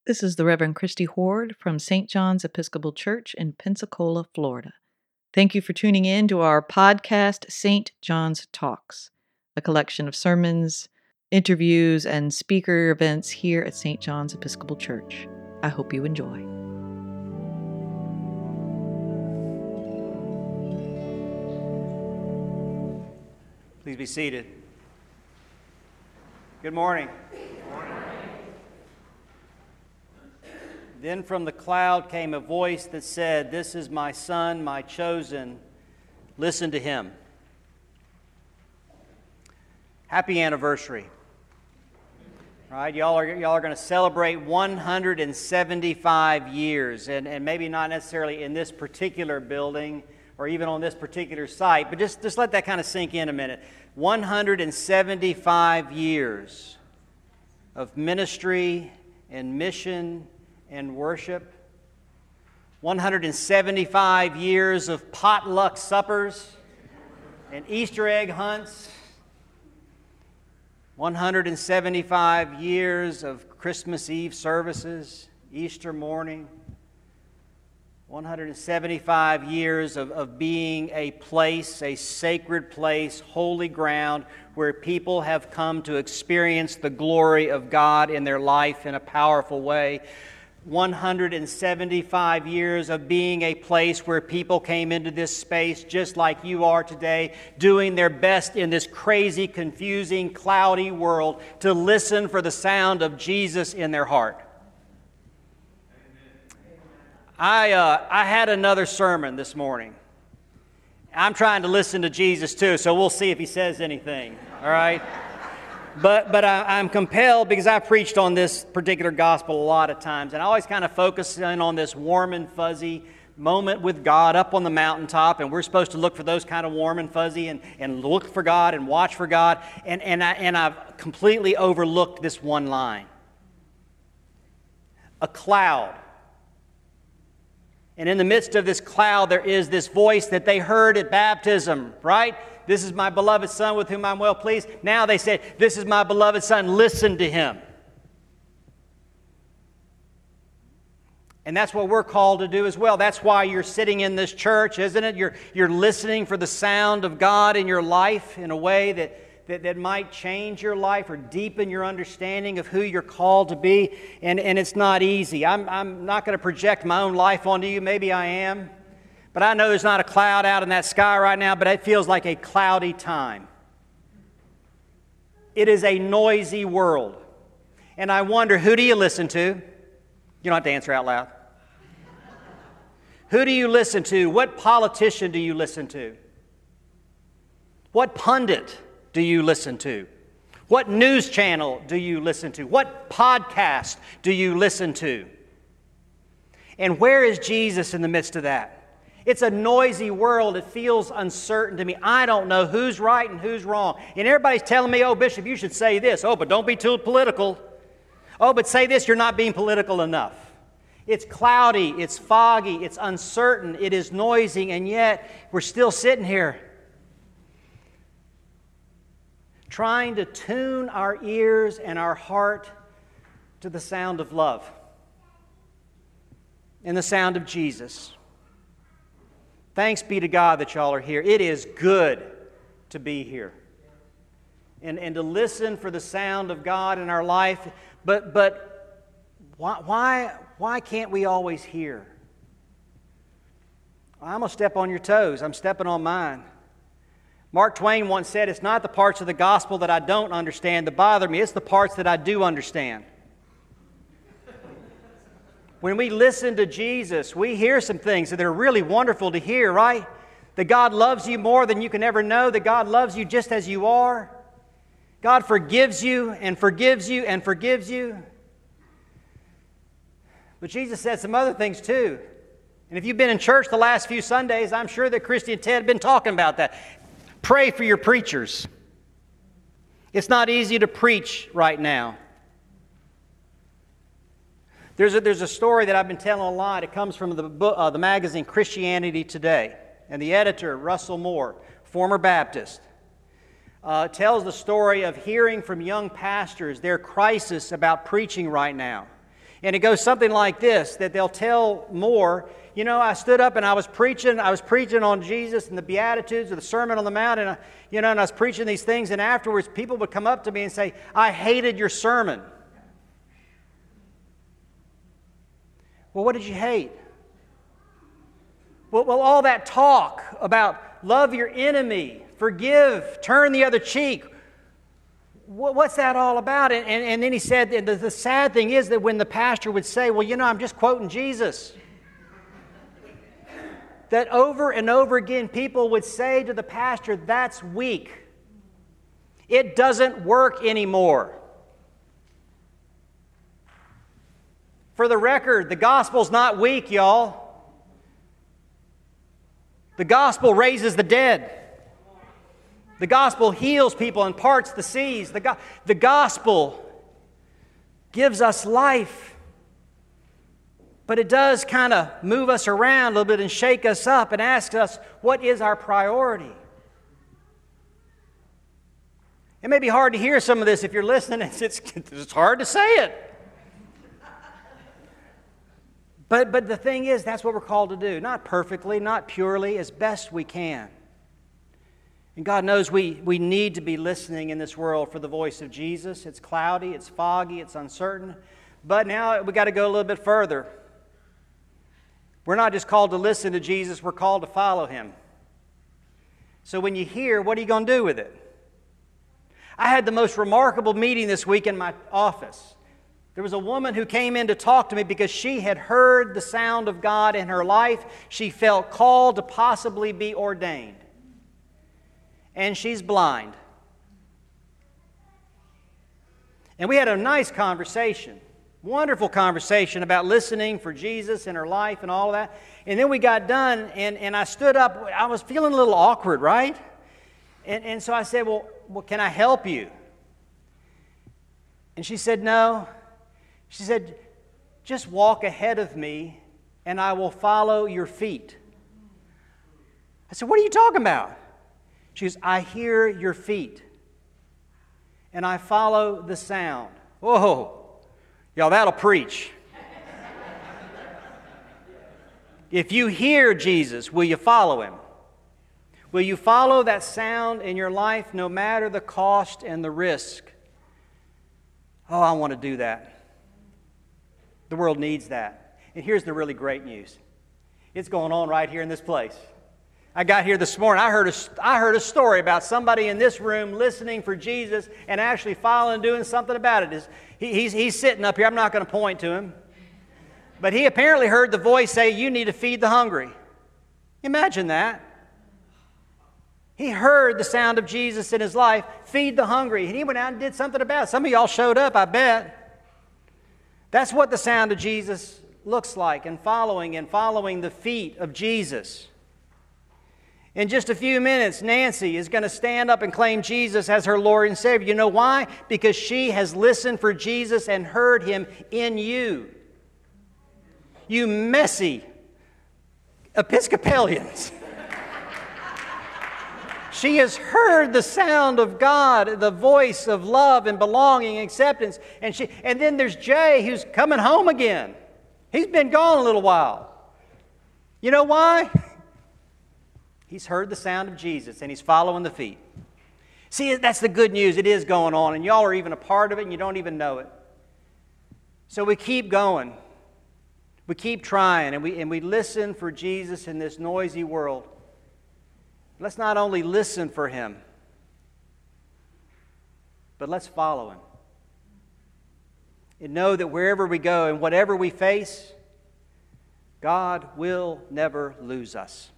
This is the Reverend Christy Horde from St. John's Episcopal Church in Pensacola, Florida. Thank you for tuning in to our podcast, St. John's Talks, a collection of sermons, interviews, and speaker events here at St. John's Episcopal Church. I hope you enjoy. Please be seated. Good morning. Then from the cloud came a voice that said, "This is my Son, my chosen. Listen to him." Happy anniversary. All right, y'all are going to celebrate 175 years, and maybe not necessarily in this particular building or even on this particular site, but just let that kind of sink in a minute. 175 years of ministry and mission and worship. 175 years of potluck suppers and Easter egg hunts. 175 years of Christmas Eve services, Easter morning. 175 years of being a place, a sacred place, holy ground, where people have come to experience the glory of God in their life in a powerful way. 175 years of being a place where people came into this space just like you are today, doing their best in this crazy, confusing, cloudy world to listen for the sound of Jesus in their heart. I had another sermon this morning. I'm trying to listen to Jesus too, so we'll see if he says anything, all right? But I'm compelled because I've preached on this particular gospel a lot of times, and I always kind of focus in on this warm and fuzzy moment with God up on the mountaintop, and we're supposed to look for those kind of warm and fuzzy and look for God and watch for God, and I've completely overlooked this one line. A cloud. And in the midst of this cloud, there is this voice that they heard at baptism, right? This is my beloved Son with whom I'm well pleased. Now they say, this is my beloved Son, listen to him. And that's what we're called to do as well. That's why you're sitting in this church, isn't it? You're listening for the sound of God in your life in a way that might change your life or deepen your understanding of who you're called to be. And it's not easy. I'm not going to project my own life onto you. Maybe I am. But I know there's not a cloud out in that sky right now, but it feels like a cloudy time. It is a noisy world. And I wonder, who do you listen to? You don't have to answer out loud. Who do you listen to? What politician do you listen to? What pundit do you listen to? What news channel do you listen to? What podcast do you listen to? And where is Jesus in the midst of that? It's a noisy world. It feels uncertain to me. I don't know who's right and who's wrong. And everybody's telling me, oh, Bishop, you should say this. Oh, but don't be too political. Oh, but say this, you're not being political enough. It's cloudy, it's foggy, it's uncertain, it is noisy, and yet we're still sitting here trying to tune our ears and our heart to the sound of love and the sound of Jesus. Thanks be to God that y'all are here. It is good to be here and to listen for the sound of God in our life. But why can't we always hear? I'm going to step on your toes. I'm stepping on mine. Mark Twain once said, it's not the parts of the gospel that I don't understand that bother me. It's the parts that I do understand. When we listen to Jesus, we hear some things that are really wonderful to hear, right? That God loves you more than you can ever know, that God loves you just as you are. God forgives you and forgives you and forgives you. But Jesus said some other things too. And if you've been in church the last few Sundays, I'm sure that Christy and Ted have been talking about that. Pray for your preachers. It's not easy to preach right now. There's a story that I've been telling a lot. It comes from the magazine Christianity Today. And the editor, Russell Moore, former Baptist, tells the story of hearing from young pastors their crisis about preaching right now. And it goes something like this, that they'll tell more. You know, I stood up and I was preaching on Jesus and the Beatitudes or the Sermon on the Mount, and I was preaching these things, and afterwards people would come up to me and say, I hated your sermon. Well, what did you hate? Well, all that talk about love your enemy, forgive, turn the other cheek, what's that all about? And then he said, the sad thing is that when the pastor would say, well, I'm just quoting Jesus, that over and over again people would say to the pastor, that's weak. It doesn't work anymore. For the record, the gospel's not weak, y'all. The gospel raises the dead. The gospel heals people and parts the seas. The gospel gives us life. But it does kind of move us around a little bit and shake us up and ask us, what is our priority? It may be hard to hear some of this if you're listening. It's hard to say it. But the thing is, that's what we're called to do. Not perfectly, not purely, as best we can. And God knows we need to be listening in this world for the voice of Jesus. It's cloudy, it's foggy, it's uncertain. But now we got to go a little bit further. We're not just called to listen to Jesus, we're called to follow Him. So when you hear, what are you going to do with it? I had the most remarkable meeting this week in my office. There was a woman who came in to talk to me because she had heard the sound of God in her life. She felt called to possibly be ordained. And she's blind. And we had a nice conversation, wonderful conversation about listening for Jesus in her life and all of that. And then we got done, and I stood up. I was feeling a little awkward, right? And so I said, well, can I help you? And she said, no. She said, just walk ahead of me, and I will follow your feet. I said, what are you talking about? She goes, I hear your feet, and I follow the sound. Whoa, y'all, that'll preach. If you hear Jesus, will you follow Him? Will you follow that sound in your life no matter the cost and the risk? Oh, I want to do that. The world needs that. And here's the really great news. It's going on right here in this place. I got here this morning. I heard a story about somebody in this room listening for Jesus and actually following and doing something about it. He's sitting up here. I'm not going to point to him. But he apparently heard the voice say, you need to feed the hungry. Imagine that. He heard the sound of Jesus in his life, feed the hungry. And he went out and did something about it. Some of y'all showed up, I bet. That's what the sound of Jesus looks like, and following the feet of Jesus. In just a few minutes, Nancy is going to stand up and claim Jesus as her Lord and Savior. You know why? Because she has listened for Jesus and heard Him in you. You messy Episcopalians. She has heard the sound of God, the voice of love and belonging and acceptance. And then there's Jay, who's coming home again. He's been gone a little while. You know why? He's heard the sound of Jesus, and he's following the feet. See, that's the good news. It is going on, and y'all are even a part of it, and you don't even know it. So we keep going. We keep trying, and we listen for Jesus in this noisy world. Let's not only listen for Him, but let's follow Him. And know that wherever we go and whatever we face, God will never lose us.